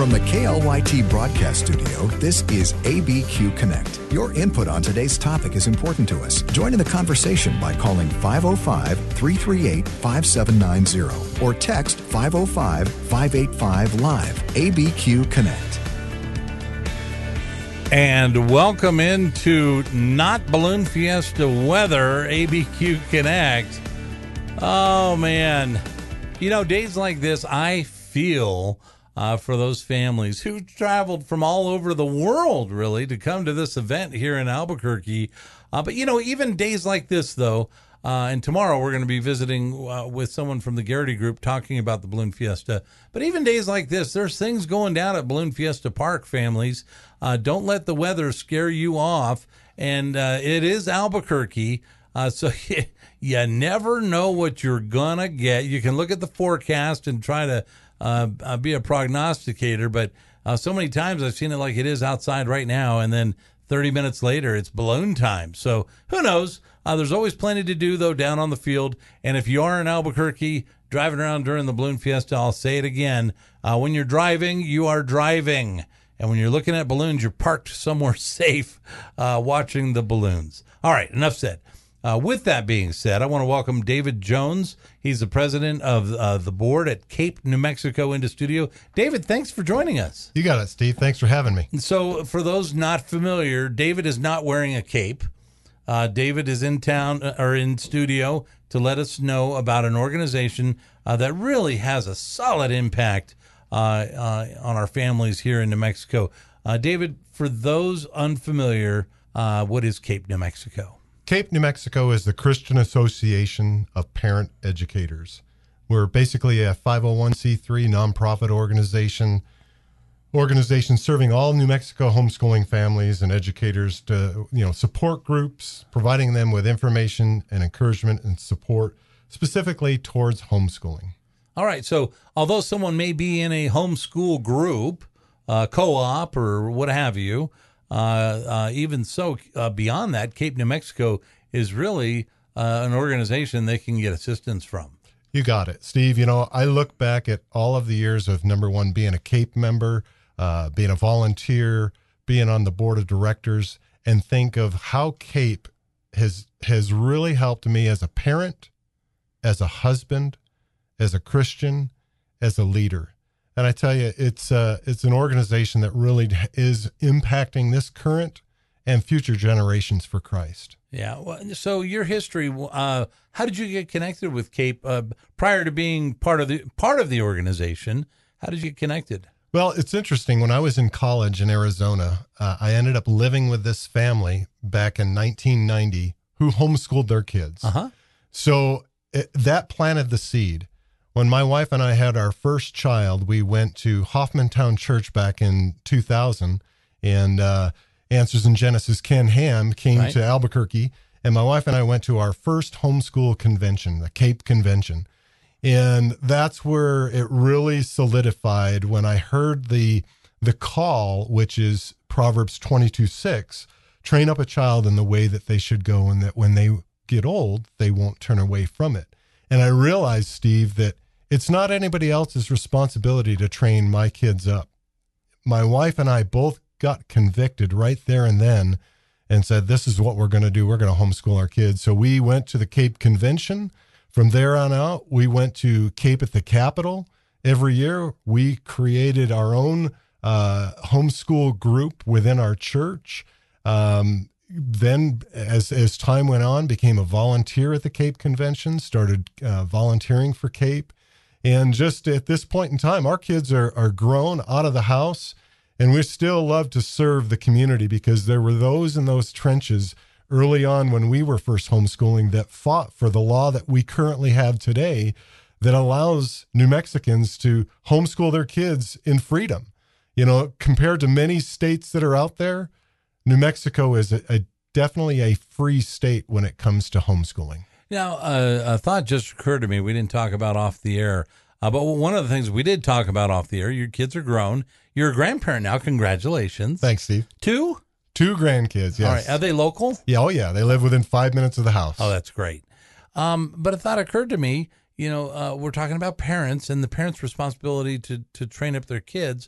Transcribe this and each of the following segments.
From the KLYT broadcast studio, this is ABQ Connect. Your input on today's topic is important to us. Join in the conversation by calling 505-338-5790 or text 505-585-LIVE. ABQ Connect. And welcome into Not Balloon Fiesta Weather, ABQ Connect. Oh, man. You know, days like this, I feel for those families who traveled from all over the world, really, to come to this event here in Albuquerque. But, you know, even days like this, though, and tomorrow we're going to be visiting with someone from the Garrity Group talking about the Balloon Fiesta. But even days like this, there's things going down at Balloon Fiesta Park, families. Don't let the weather scare you off. And it is Albuquerque, so you never know what you're going to get. You can look at the forecast and try to be a prognosticator, but so many times I've seen it like it is outside right now, and then 30 minutes later, it's balloon time. So who knows? There's always plenty to do, though, down on the field. And if you are in Albuquerque driving around during the Balloon Fiesta, I'll say it again. When you're driving, you are driving. And when you're looking at balloons, you're parked somewhere safe watching the balloons. All right, enough said. With that being said, I want to welcome David Jones. He's the president of the board at Cape New Mexico into studio. David, thanks for joining us. You got it, Steve. Thanks for having me. So for those not familiar, David is not wearing a cape. David is in town or in studio to let us know about an organization that really has a solid impact on our families here in New Mexico. David, for those unfamiliar, what is Cape New Mexico? Cape New Mexico is the Christian Association of Parent Educators. We're basically a 501c3 nonprofit organization serving all New Mexico homeschooling families and educators to, support groups, providing them with information and encouragement and support specifically towards homeschooling. All right. So although someone may be in a homeschool group, co-op or what have you, even so, beyond that, Cape New Mexico is really an organization they can get assistance from. You got it, Steve. I look back at all of the years of, number one, being a Cape member, being a volunteer, being on the board of directors, and think of how Cape has really helped me as a parent, as a husband, as a Christian, as a leader. And I tell you, it's an organization that really is impacting this current and future generations for Christ. Yeah. Well, so your history, how did you get connected with Cape prior to being part of the organization? How did you get connected? Well, it's interesting. When I was in college in Arizona, I ended up living with this family back in 1990 who homeschooled their kids. Uh-huh. So that planted the seed. When my wife and I had our first child, we went to Hoffmantown Church back in 2000, and Answers in Genesis, Ken Ham came to Albuquerque, and my wife and I went to our first homeschool convention, the Cape Convention. And that's where it really solidified when I heard the call, which is Proverbs 22:6, train up a child in the way that they should go, and that when they get old, they won't turn away from it. And I realized, Steve, that it's not anybody else's responsibility to train my kids up. My wife and I both got convicted right there and then and said, this is what we're going to do. We're going to homeschool our kids. So we went to the Cape Convention. From there on out, we went to Cape at the Capitol. Every year, we created our own homeschool group within our church. Then, as time went on, became a volunteer at the Cape Convention, started volunteering for Cape. And just at this point in time, our kids are grown out of the house, and we still love to serve the community because there were those in those trenches early on when we were first homeschooling that fought for the law that we currently have today that allows New Mexicans to homeschool their kids in freedom. Compared to many states that are out there, New Mexico is definitely a free state when it comes to homeschooling. Now, a thought just occurred to me. We didn't talk about off the air, but one of the things we did talk about off the air, your kids are grown. You're a grandparent now. Congratulations. Thanks, Steve. Two grandkids, yes. All right. Are they local? Yeah, oh yeah. They live within 5 minutes of the house. Oh, that's great. But a thought occurred to me, we're talking about parents and the parents' responsibility to train up their kids.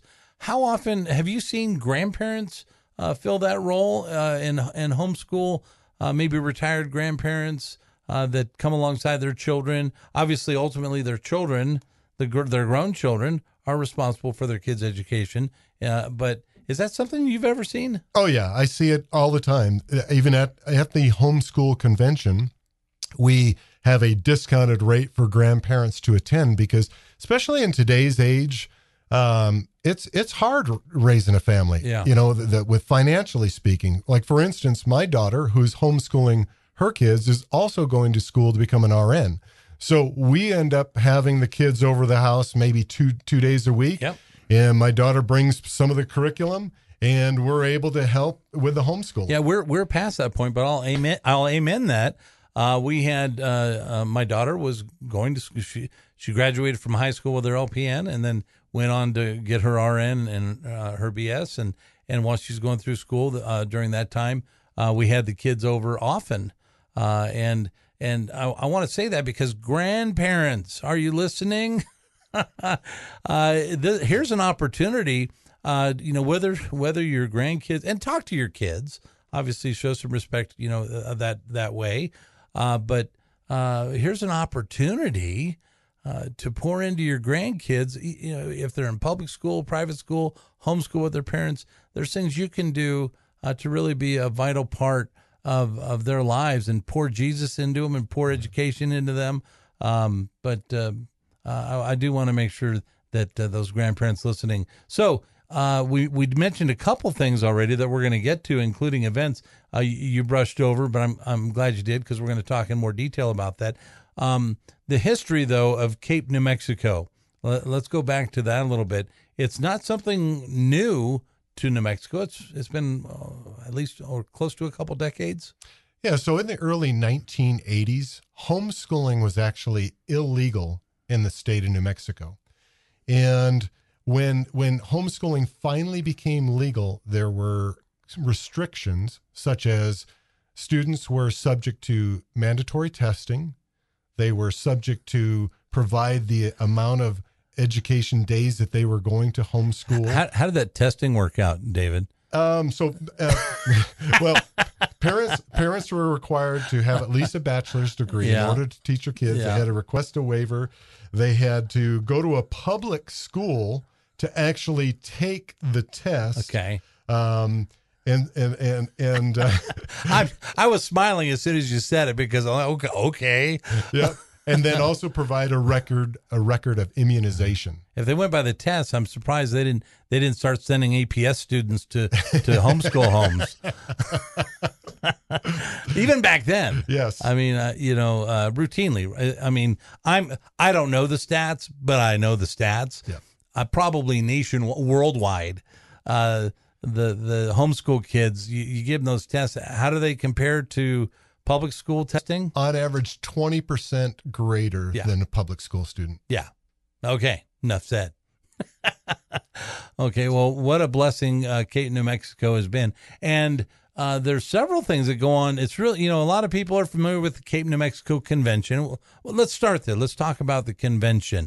how often have you seen grandparents fill that role in homeschool? Maybe retired grandparents that come alongside their children. Obviously, ultimately, their children, their grown children, are responsible for their kids' education. But is that something you've ever seen? Oh yeah, I see it all the time. Even at the homeschool convention, we have a discounted rate for grandparents to attend because, especially in today's age, it's hard raising a family. Yeah. You know, with financially speaking. Like for instance, my daughter, who's homeschooling her kids, is also going to school to become an RN. So we end up having the kids over the house maybe two days a week. Yep. And my daughter brings some of the curriculum, and we're able to help with the homeschool. Yeah, we're past that point, but I'll amen that. We had my daughter was going to school. She graduated from high school with her LPN, and then went on to get her RN and her BS. And while she's going through school during that time, we had the kids over often. And I want to say that because grandparents, are you listening? Here's an opportunity, whether your grandkids, and talk to your kids, obviously show some respect, that way. But here's an opportunity to pour into your grandkids. If they're in public school, private school, homeschool with their parents, there's things you can do to really be a vital part of their lives and pour Jesus into them and pour education into them. But I do want to make sure that those grandparents listening. So we mentioned a couple things already that we're going to get to, including events you brushed over, but I'm glad you did because we're going to talk in more detail about that. The history, though, of Cape, New Mexico. Let's go back to that a little bit. It's not something new to New Mexico. It's been at least or close to a couple decades. Yeah, so in the early 1980s, homeschooling was actually illegal in the state of New Mexico. And when homeschooling finally became legal, there were restrictions such as students were subject to mandatory testing. They were subject to provide the amount of education days that they were going to homeschool. How did that testing work out, David? Well, parents were required to have at least a bachelor's degree in order to teach their kids. Yeah. They had to request a waiver. They had to go to a public school to actually take the test. Okay. And I was smiling as soon as you said it because I'm like, okay. Yeah. And then also provide a record of immunization. If they went by the test, I'm surprised they didn't start sending APS students to homeschool homes. Even back then. Yes. I mean, routinely. I mean, I don't know the stats, but I know the stats. Yeah. Probably worldwide. The homeschool kids, you give them those tests. How do they compare to public school testing? On average, 20% greater than a public school student. Yeah. Okay. Enough said. Okay. Well, what a blessing Cape, New Mexico has been. And there's several things that go on. It's really, a lot of people are familiar with the Cape, New Mexico Convention. Well, let's start there. Let's talk about the convention.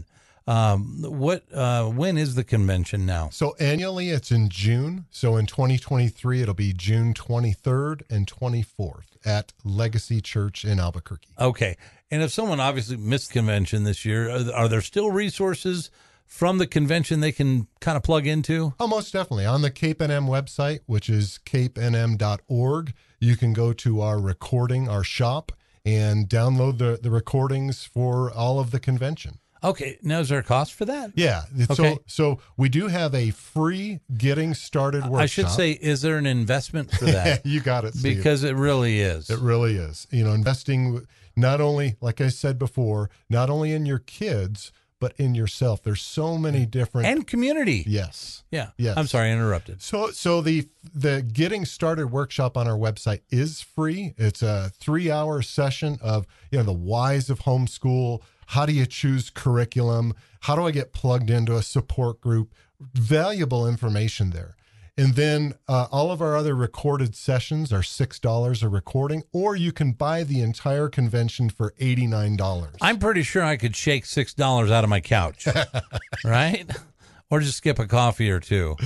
When is the convention now? So annually it's in June. So in 2023, it'll be June 23rd and 24th at Legacy Church in Albuquerque. Okay. And if someone obviously missed the convention this year, are there still resources from the convention they can kind of plug into? Oh, most definitely. On the Cape NM website, which is capenm.org, you can go to our shop, and download the recordings for all of the convention. Okay. Now, is there a cost for that? Yeah. Okay. So we do have a free getting started workshop. I should say, is there an investment for that? You got it, Steve. Because it really is. It really is. Investing not only, like I said before, not only in your kids, but in yourself. There's so many different... And community. Yes. Yeah. Yes. I'm sorry, I interrupted. So the Getting Started workshop on our website is free. It's a 3-hour session of, the whys of homeschool. How do you choose curriculum? How do I get plugged into a support group? Valuable information there. And then all of our other recorded sessions are $6 a recording, or you can buy the entire convention for $89. I'm pretty sure I could shake $6 out of my couch, right? or just skip a coffee or two.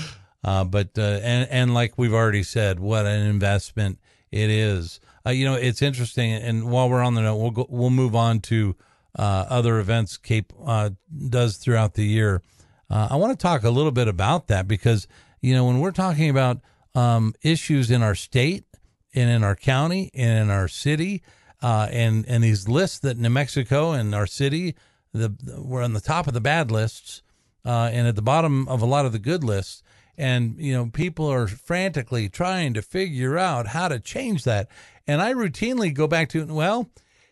And like we've already said, what an investment it is. It's interesting. And while we're on the note, we'll move on to other events Cape does throughout the year. I want to talk a little bit about that because, when we're talking about issues in our state and in our county and in our city, and these lists that New Mexico and our city, we're on the top of the bad lists and at the bottom of a lot of the good lists. And, people are frantically trying to figure out how to change that. And I routinely go back to, well,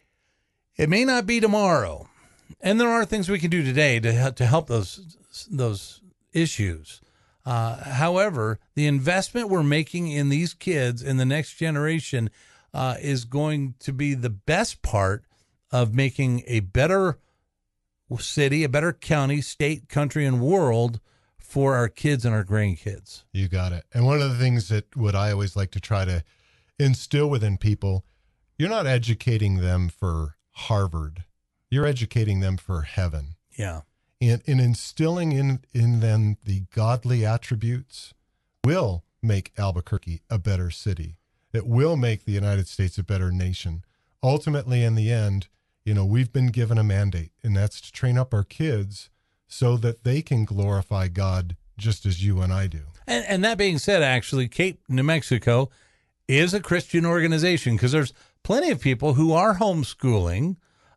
it may not be tomorrow. And there are things we can do today to help those issues. However, the investment we're making in these kids in the next generation is going to be the best part of making a better city, a better county, state, country, and world for our kids and our grandkids. You got it. And one of the things that what I always like to try to instill within people, you're not educating them for Harvard. You're educating them for heaven. Yeah. And instilling in them the godly attributes will make Albuquerque a better city. It will make the United States a better nation. Ultimately, in the end, we've been given a mandate, and that's to train up our kids so that they can glorify God just as you and I do. And that being said, actually, Cape, New Mexico is a Christian organization because there's plenty of people who are homeschooling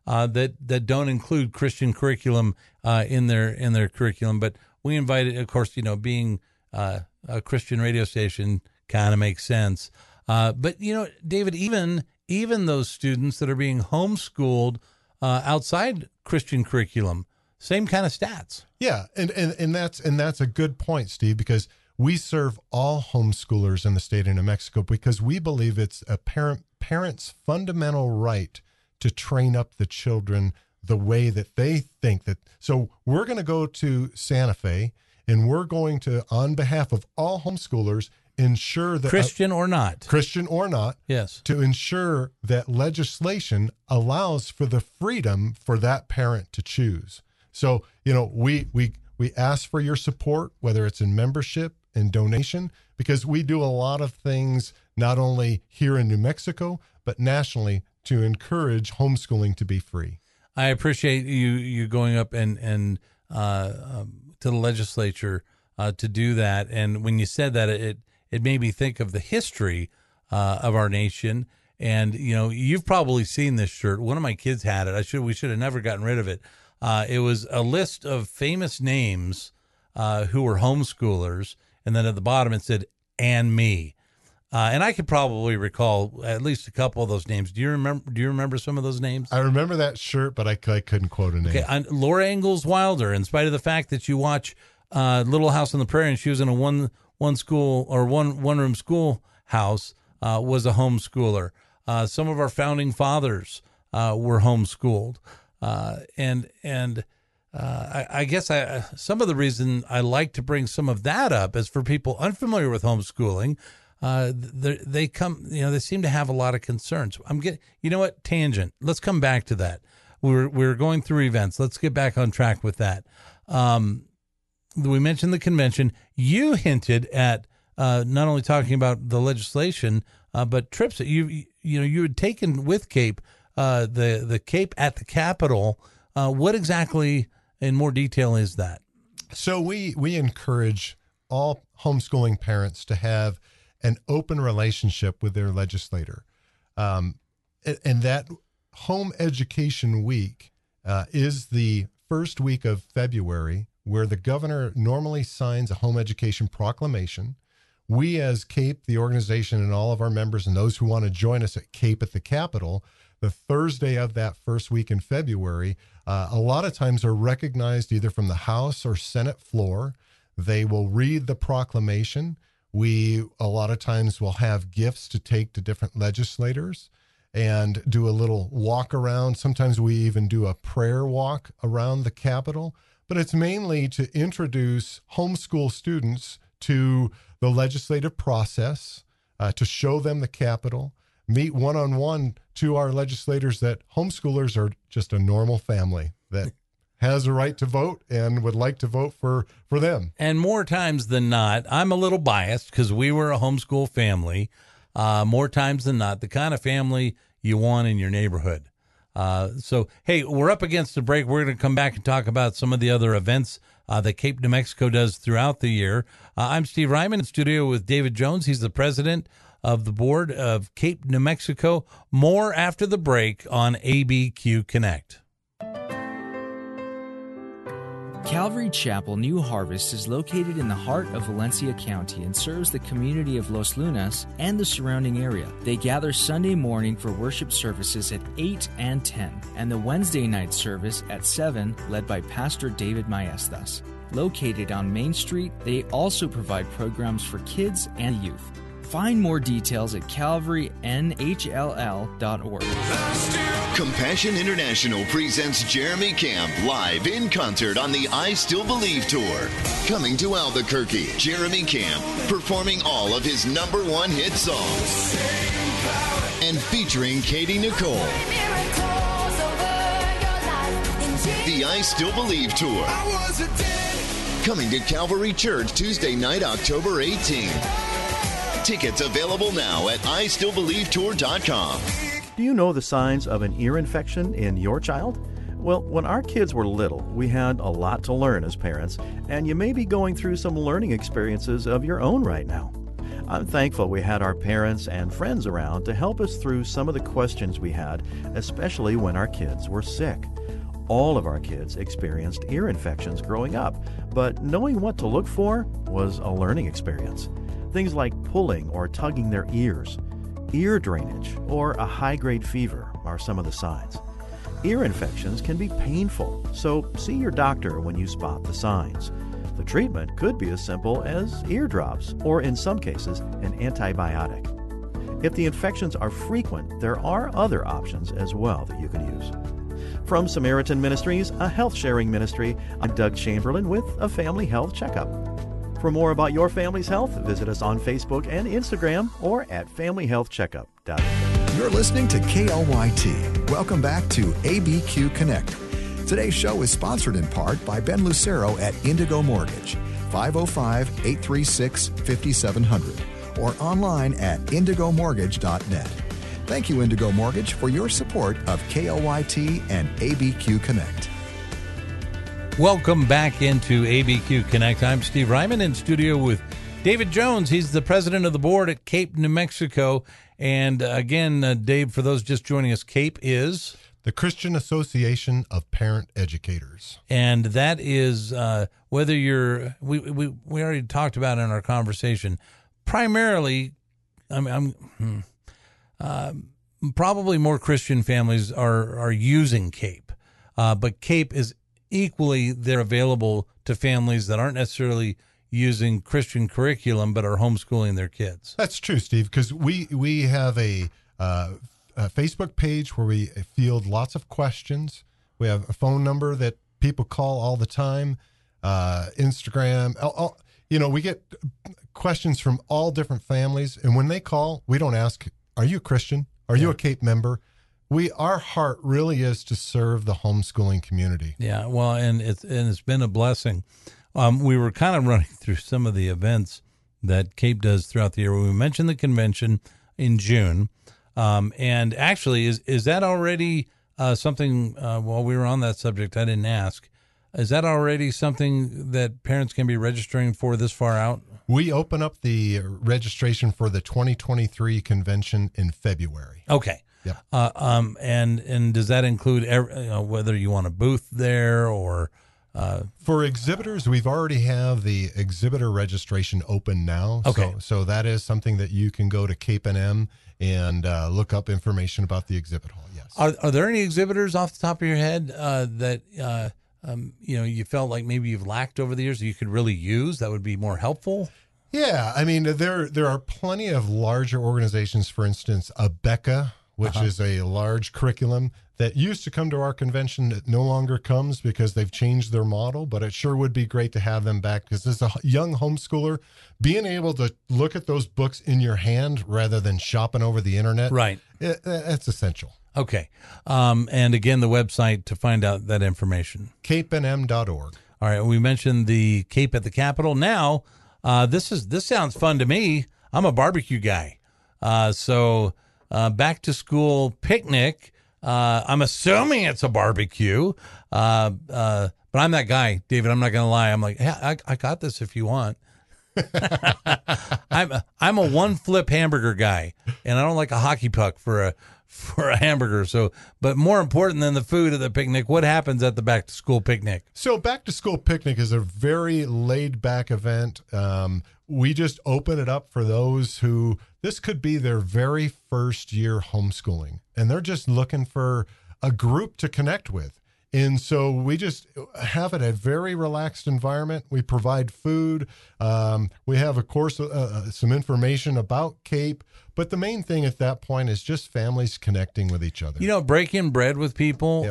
that don't include Christian curriculum in their curriculum. But we invited, of course, being a Christian radio station kind of makes sense. But David, even those students that are being homeschooled outside Christian curriculum, same kind of stats. Yeah, and that's a good point, Steve, because we serve all homeschoolers in the state of New Mexico because we believe it's a parent's fundamental right to train up the children the way that they think that. So we're going to go to Santa Fe, and we're going to, on behalf of all homeschoolers, ensure that Christian or not, yes, to ensure that legislation allows for the freedom for that parent to choose. So, we ask for your support, whether it's in membership and donation, because we do a lot of things, not only here in New Mexico, but nationally to encourage homeschooling to be free. I appreciate you going up and to the legislature to do that. And when you said that, it made me think of the history of our nation. And, you've probably seen this shirt. One of my kids had it. We should have never gotten rid of it. It was a list of famous names who were homeschoolers, and then at the bottom it said, "and me." And I could probably recall at least a couple of those names. Do you remember some of those names? I remember that shirt, but I couldn't quote a name. Okay, Laura Ingalls Wilder, in spite of the fact that you watch Little House on the Prairie and she was in a one school or one room schoolhouse, was a homeschooler. Some of our founding fathers were homeschooled. I guess some of the reason I like to bring some of that up is for people unfamiliar with homeschooling. They seem to have a lot of concerns. Tangent. Let's come back to that. We're going through events. Let's get back on track with that. We mentioned the convention. You hinted at not only talking about the legislation, but trips that you had taken with Cape. The Cape at the Capitol. What exactly, in more detail, is that? So we encourage all homeschooling parents to have an open relationship with their legislator. And that Home Education Week is the first week of February, where the governor normally signs a home education proclamation. We as Cape, the organization, and all of our members and those who want to join us at Cape at the Capitol, the Thursday of that first week in February, a lot of times are recognized either from the House or Senate floor. They will read the proclamation. We, a lot of times, will have gifts to take to different legislators and do a little walk around. Sometimes we even do a prayer walk around the Capitol. But it's mainly to introduce homeschool students to the legislative process, to show them the Capitol, meet one-on-one to our legislators that homeschoolers are just a normal family that has a right to vote and would like to vote for them. And more times than not, I'm a little biased because we were a homeschool family. More times than not, the kind of family you want in your neighborhood. So, hey, we're up against the break. We're going to come back and talk about some of the other events that Cape New Mexico does throughout the year. I'm Steve Ryman in studio with David Jones. He's the president of the board of Cape New Mexico. More after the break on ABQ Connect. Calvary Chapel New Harvest is located in the heart of Valencia County and serves the community of Los Lunas and the surrounding area. They gather Sunday morning for worship services at 8 and 10, and the Wednesday night service at 7, led by Pastor David Maestas. Located on Main Street, they also provide programs for kids and youth. Find more details at calvarynhll.org. Compassion International presents Jeremy Camp live in concert on the I Still Believe tour. Coming to Albuquerque, Jeremy Camp performing all of his #1 hit songs and featuring Katie Nicole. The I Still Believe tour. Coming to Calvary Church Tuesday night, October 18th. Tickets available now at istillbelievetour.com. Do you know the signs of an ear infection in your child? Well, when our kids were little, we had a lot to learn as parents, and you may be going through some learning experiences of your own right now. I'm thankful we had our parents and friends around to help us through some of the questions we had, especially when our kids were sick. All of our kids experienced ear infections growing up, but knowing what to look for was a learning experience. Things like pulling or tugging their ears, ear drainage, or a high-grade fever are some of the signs. Ear infections can be painful, so see your doctor when you spot the signs. The treatment could be as simple as eardrops, or in some cases, an antibiotic. If the infections are frequent, there are other options as well that you can use. From Samaritan Ministries, a health-sharing ministry, I'm Doug Chamberlain with a family health checkup. For more about your family's health, visit us on Facebook and Instagram or at familyhealthcheckup.com. You're listening to KLYT. Welcome back to ABQ Connect. Today's show is sponsored in part by Ben Lucero at Indigo Mortgage, 505-836-5700, or online at indigomortgage.net. Thank you, Indigo Mortgage, for your support of KLYT and ABQ Connect. Welcome back into ABQ Connect. I'm Steve Ryman in studio with David Jones. He's the president of the board at Cape New Mexico. And again, Dave, for those just joining us, CAPE is the Christian Association of Parent Educators. And that is whether you're, we already talked about in our conversation, primarily, probably more Christian families are using CAPE. But CAPE is equally, they're available to families that aren't necessarily using Christian curriculum but are homeschooling their kids. That's true, Steve, because we have a Facebook page where we field lots of questions. We have a phone number that people call all the time, Instagram. We get questions from all different families, and when they call, we don't ask, are you a Christian? Are you a CAPE member? Our heart really is to serve the homeschooling community. Yeah, well, and it's been a blessing. We were kind of running through some of the events that CAPE does throughout the year. We mentioned the convention in June, and actually, is that already something? While we were on that subject, I didn't ask. Is that already something that parents can be registering for this far out? We open up the registration for the 2023 convention in February. Okay. Yep. And does that include whether you want a booth there or? For exhibitors, we've already have the exhibitor registration open now. Okay. So that is something that you can go to Cape NM and look up information about the exhibit hall. Yes. Are there any exhibitors off the top of your head that you felt like maybe you've lacked over the years that you could really use that would be more helpful? Yeah, I mean there are plenty of larger organizations. For instance, ABECA, which is a large curriculum that used to come to our convention. It no longer comes because they've changed their model, but it sure would be great to have them back because as a young homeschooler, being able to look at those books in your hand rather than shopping over the internet, right? That's essential. Okay. And again, the website to find out that information. capenm.org. All right. We mentioned the Cape at the Capitol. Now, this sounds fun to me. I'm a barbecue guy. So back to school picnic. I'm assuming it's a barbecue. But I'm that guy, David. I'm not going to lie. I'm like, hey, I got this if you want. I'm a one flip hamburger guy, and I don't like a hockey puck for a hamburger. So, but more important than the food at the picnic, what happens at the back to school picnic? So back to school picnic is a very laid back event. We just open it up for those who this could be their very first year homeschooling, and they're just looking for a group to connect with. And so we just have it a very relaxed environment. We provide food. We have, of course, some information about Cape. But the main thing at that point is just families connecting with each other. You know, breaking bread with people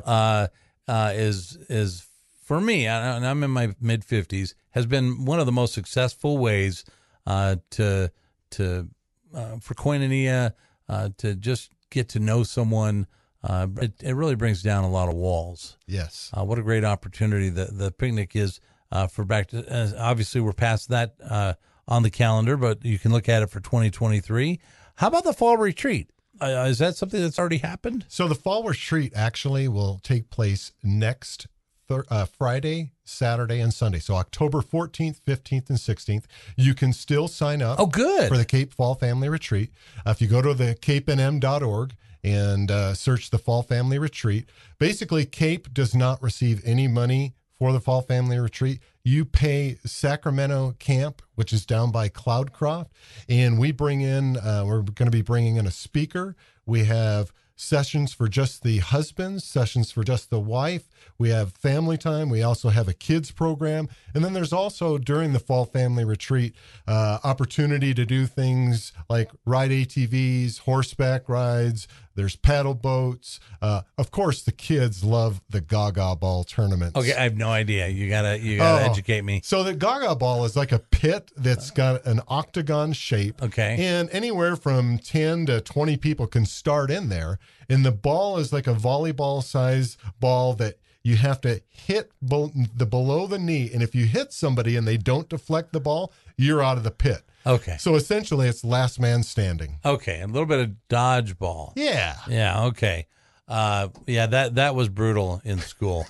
is for me, and I'm in my mid 50s, has been one of the most successful ways for koinonia, to just get to know someone. It really brings down a lot of walls. Yes. What a great opportunity the picnic is for back to. Obviously, we're past that on the calendar, but you can look at it for 2023. How about the fall retreat? Is that something that's already happened? So the fall retreat actually will take place next Friday, Saturday, and Sunday. So October 14th, 15th, and 16th. You can still sign up. Oh, good. For the Cape Fall Family Retreat. If you go to the capenm.org and search the Fall Family Retreat. Basically, Cape does not receive any money for the Fall Family Retreat. You pay Sacramento Camp, which is down by Cloudcroft, and we bring in, we're going to be bringing in a speaker. We have sessions for just the husbands, sessions for just the wife. We have family time. We also have a kids program. And then there's also, during the Fall Family Retreat, opportunity to do things like ride ATVs, horseback rides. There's paddle boats. Of course, the kids love the Gaga Ball tournaments. Okay, I have no idea. You gotta educate me. So the Gaga Ball is like a pit that's got an octagon shape. Okay. And anywhere from 10 to 20 people can start in there. And the ball is like a volleyball size ball that you have to hit below the knee. And if you hit somebody and they don't deflect the ball, you're out of the pit. Okay. So essentially it's last man standing. Okay. A little bit of dodgeball. Yeah. Yeah. Okay. That was brutal in school.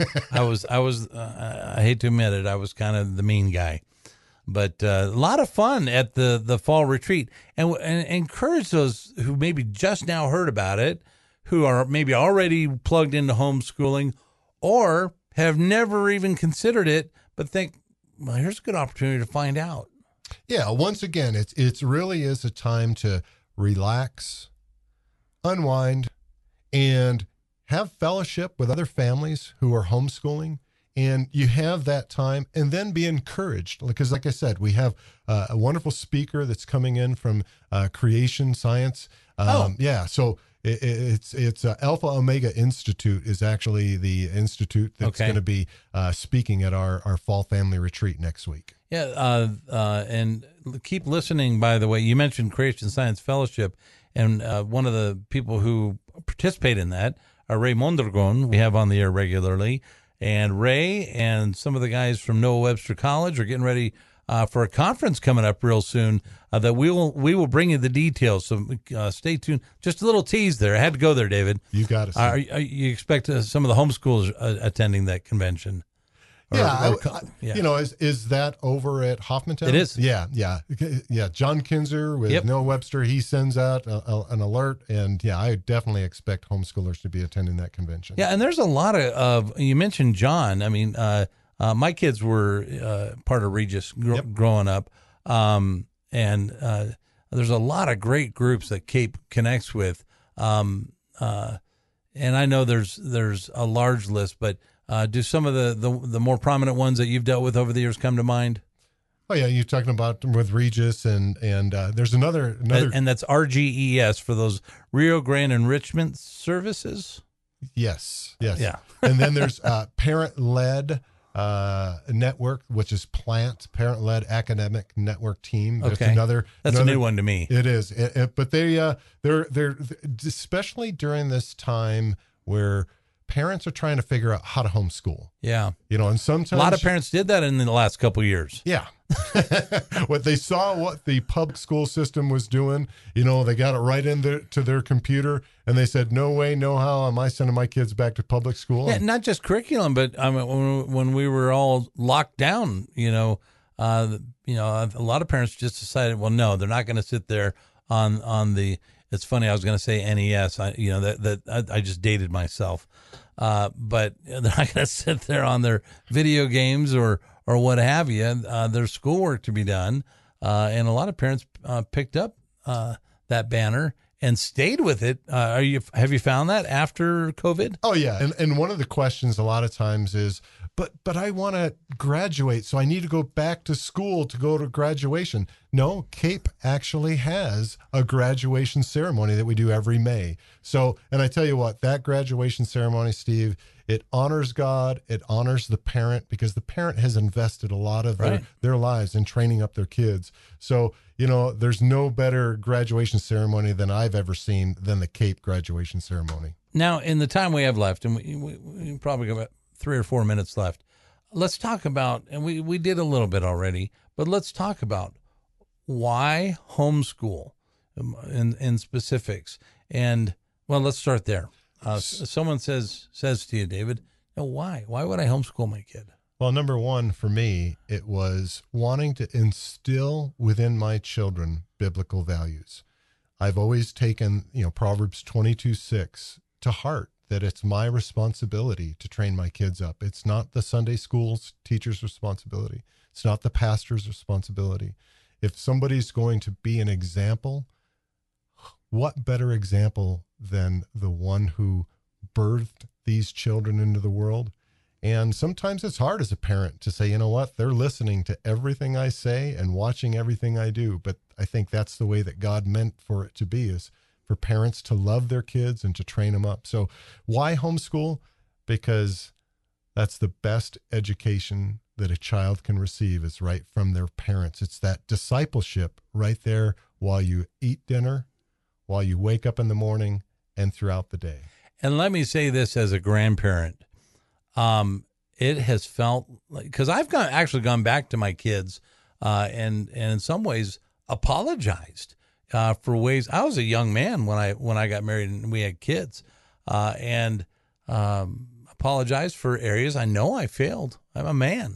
I hate to admit it, I was kind of the mean guy, but a lot of fun at the fall retreat, and encourage those who maybe just now heard about it, who are maybe already plugged into homeschooling or have never even considered it, but think, well, here's a good opportunity to find out. Yeah. Once again, it's really is a time to relax, unwind, and have fellowship with other families who are homeschooling. And you have that time, and then be encouraged. Because like I said, we have a wonderful speaker that's coming in from Creation Science. Yeah. So it's Alpha Omega Institute is actually the institute that's going to be speaking at our Fall Family Retreat next week. Yeah. And keep listening, by the way. You mentioned Creation Science Fellowship, and one of the people who participate in that are Ray Mondragon, we have on the air regularly. And Ray and some of the guys from Noah Webster College are getting ready for a conference coming up real soon that we will bring you the details. So stay tuned. Just a little tease there. I had to go there, David. You got it. You expect some of the homeschoolers attending that convention? Is that over at Hoffmantown? It is. Yeah. John Kinzer with Noah Webster, he sends out an alert, and I definitely expect homeschoolers to be attending that convention. Yeah, and there's a lot of you mentioned John. I mean, my kids were part of Regis growing up, and there's a lot of great groups that Cape connects with, and I know there's a large list, but. Do some of the more prominent ones that you've dealt with over the years come to mind? Oh yeah, you're talking about with Regis and there's another and that's RGES for those Rio Grande Enrichment Services. Yes. Yeah. And then there's parent led network, which is PLANT, Parent-Led Academic Network Team. That's Okay. another. A new one to me. It is, but they're especially during this time where parents are trying to figure out how to homeschool. Yeah. And sometimes A lot of parents did that in the last couple of years. Yeah. What they saw what the public school system was doing, they got it right into their computer, and they said, no way, no how am I sending my kids back to public school. Yeah, not just curriculum, but I mean, when we were all locked down, a lot of parents just decided, well, no, they're not going to sit there on the. It's funny, I was going to say NES. I just dated myself, but they're not going to sit there on their video games or what have you. There's schoolwork to be done, and a lot of parents picked up that banner and stayed with it. Have you found that after COVID? Oh yeah, and one of the questions a lot of times is, but I want to graduate, so I need to go back to school to go to graduation. No, CAPE actually has a graduation ceremony that we do every May. So, and I tell you what, that graduation ceremony, Steve, it honors God, it honors the parent, because the parent has invested a lot of their lives in training up their kids. So, there's no better graduation ceremony than I've ever seen than the CAPE graduation ceremony. Now, in the time we have left, and we probably got about 3 or 4 minutes left, let's talk about, and we did a little bit already, but let's talk about why homeschool in specifics. And, well, let's start there. Someone says to you, David, why? Why would I homeschool my kid? Well, number one, for me, it was wanting to instill within my children biblical values. I've always taken, Proverbs 22:6 to heart, that it's my responsibility to train my kids up. It's not the Sunday school's teacher's responsibility. It's not the pastor's responsibility. If somebody's going to be an example, what better example than the one who birthed these children into the world? And sometimes it's hard as a parent to say, they're listening to everything I say and watching everything I do. But I think that's the way that God meant for it to be, is for parents to love their kids and to train them up. So why homeschool? Because that's the best education that a child can receive, is right from their parents. It's that discipleship right there while you eat dinner, while you wake up in the morning, and throughout the day. And let me say this as a grandparent. It has felt like, because I've actually gone back to my kids and in some ways apologized for ways. I was a young man when I got married and we had kids, and apologized for areas I know I failed. I'm a man,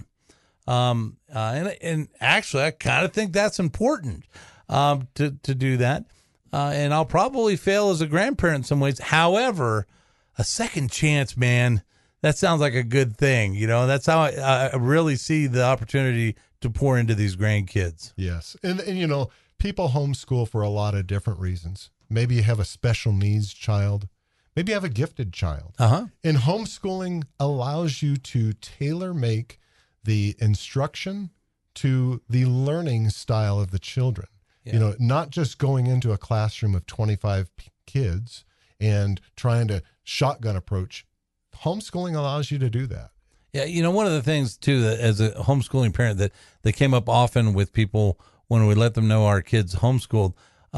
and actually I kind of think that's important to do that. And I'll probably fail as a grandparent in some ways. However, a second chance, man, that sounds like a good thing. That's how I really see the opportunity to pour into these grandkids. Yes. And people homeschool for a lot of different reasons. Maybe you have a special needs child. Maybe you have a gifted child. Uh-huh. And homeschooling allows you to tailor make the instruction to the learning style of the children. Yeah. Not just going into a classroom of 25 kids and trying to shotgun approach. Homeschooling allows you to do that. Yeah, one of the things, too, that as a homeschooling parent that came up often with people when we let them know our kids homeschooled,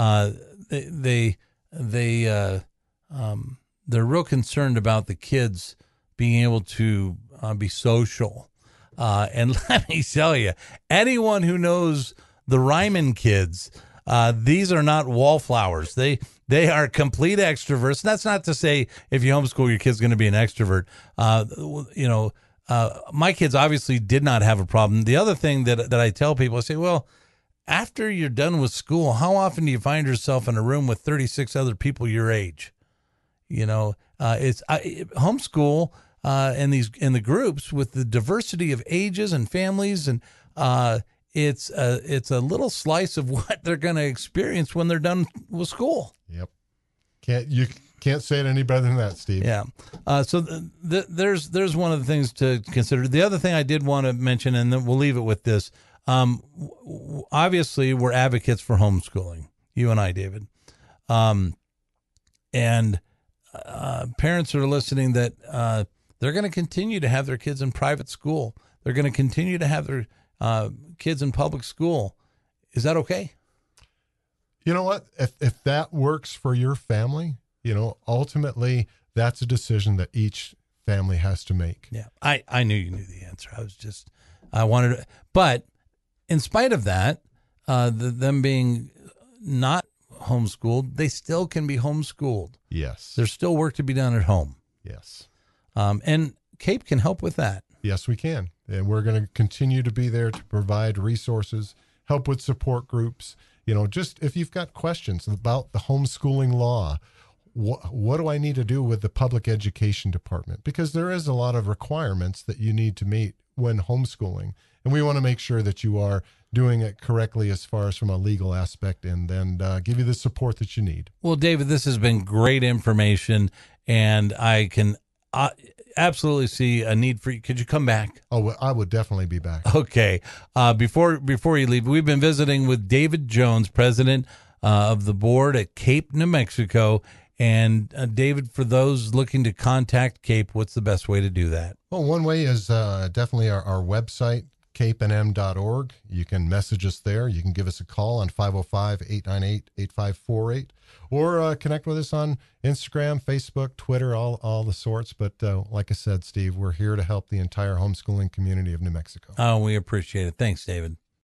they're real concerned about the kids being able to be social. And let me tell you, anyone who knows the Ryman kids, these are not wallflowers. They are complete extroverts. That's not to say if you homeschool your kid's going to be an extrovert. My kids obviously did not have a problem. The other thing that I tell people, I say, well, after you're done with school, how often do you find yourself in a room with 36 other people your age? It's homeschool in the groups with the diversity of ages and families, and it's a little slice of what they're going to experience when they're done with school. Yep. You can't say it any better than that, Steve. Yeah. So there's one of the things to consider. The other thing I did want to mention, and then we'll leave it with this. Obviously, we're advocates for homeschooling. You and I, David. And parents are listening that they're going to continue to have their kids in private school. they're going to continue to have their kids in public school. Is that okay? You know what? If that works for your family, ultimately that's a decision that each family has to make. Yeah, I knew you knew the answer. I wanted to, but in spite of that, them being not homeschooled, they still can be homeschooled. Yes. There's still work to be done at home. Yes. And CAPE can help with that. Yes, we can. And we're going to continue to be there to provide resources, help with support groups. Just if you've got questions about the homeschooling law, what do I need to do with the public education department? Because there is a lot of requirements that you need to meet when homeschooling. And we want to make sure that you are doing it correctly as far as from a legal aspect, and then give you the support that you need. Well, David, this has been great information, and I can absolutely see a need for you. Could you come back? Oh, I would definitely be back. Okay. Before you leave, we've been visiting with David Jones, president of the board at CAPE, New Mexico. And David, for those looking to contact CAPE, what's the best way to do that? Well, one way is definitely our website, capenm.org. You can message us there. You can give us a call on 505-898-8548, or connect with us on Instagram, Facebook, Twitter, all the sorts. But like I said, Steve, we're here to help the entire homeschooling community of New Mexico. Oh, we appreciate it. Thanks, David.